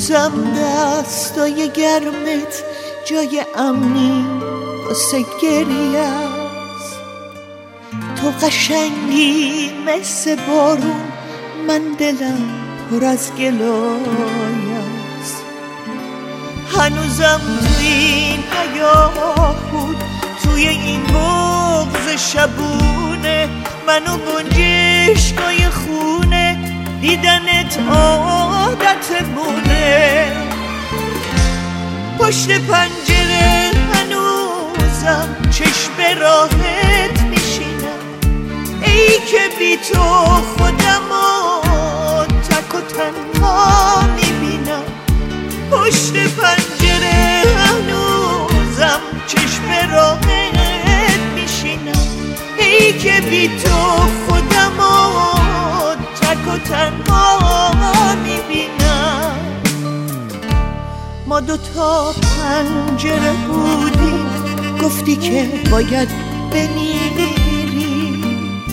هنوزم دستای گرمت جای امنی واسه گریه است. تو قشنگی مثل بارون، من دلم پر از گلای است. هنوزم توی این حیاه بود، توی این بغض شبونه، منو گنجشگاه خونه، دیدنت عادتمونه. پشت پنجره هنوزم چشم راحت میشینم، ای که بی تو خودمو تک و تنها میبینم. پشت پنجره هنوزم چشم راحت میشینم، ای که بی تو خودمو تک و تنها میبینم. ما دوتا پنجره بودیم، گفتی که باید بمیریم.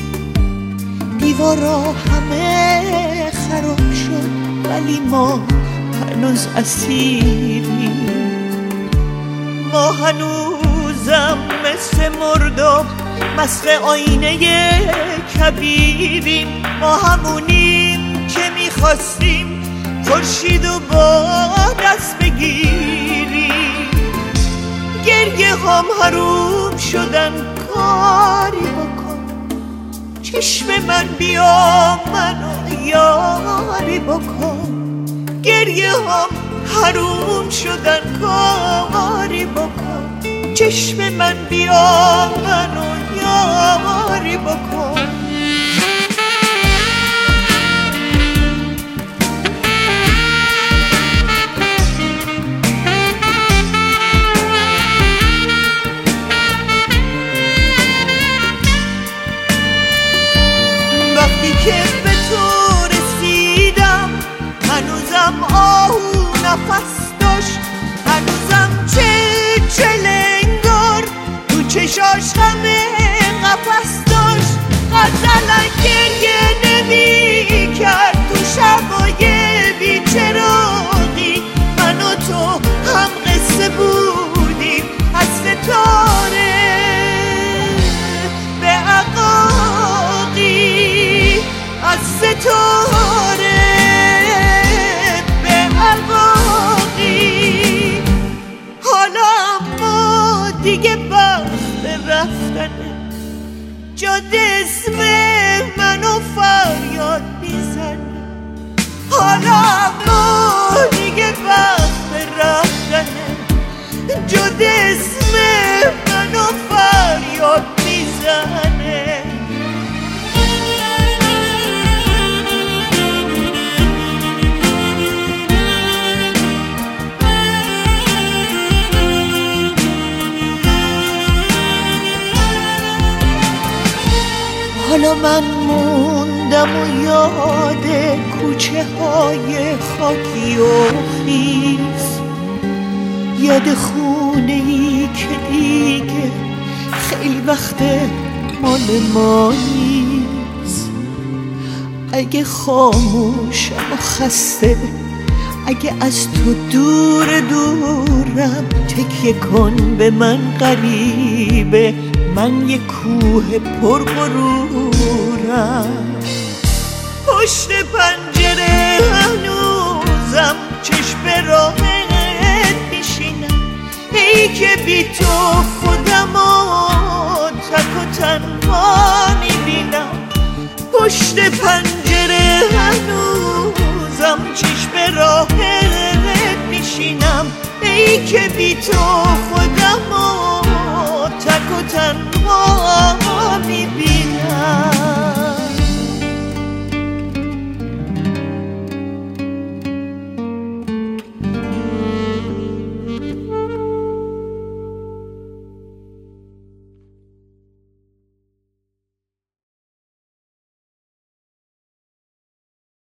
دیوارا همه خراب شد ولی ما هنوز اسیریم. ما هنوزم مثل مرداب مست آینه کبیریم. ما همونیم که میخواستیم خورشیدو با دست بگیریم. گریه هم حروم شدن، کاری بکن چشم من، بیا منو یاری بکن. گریه هم حروم شدن، کاری بکن چشم من، بیا منو یاری بکن. وقتی که به تو رسیدم هنوزم آهو نفس داشت، هنوزم چلنگار تو چشاش همه قفس داشت. غزلن گریه نمی کرد تو شبای بیچراغی، من و تو هم قصه بودیم از ستاره به عقاقی، از ستاره به عقاقی. حالا اما دیگه وقت رفتنه، جاده اسم منو فریاد میزنه. حالا اما دیگه وقت رفتنه، جاده اسم منو فریاد میزنه. حالا من موندم و یاد کوچه های خاکی و خیس، یاد خونه ای که دیگه خیلی وقت مال ما نیست. اگه خاموشم و خسته، اگه از تو دور دورم، تکیه کن به من غریبه، من یه کوه پرغرورم. پشت پنجره هنوزم چشم راحت میشینم، ای که بی تو خودمو تک و تنها میبینم. پشت پنجره هنوزم چشم راحت میشینم، ای که بی تو خودمو تک و تنها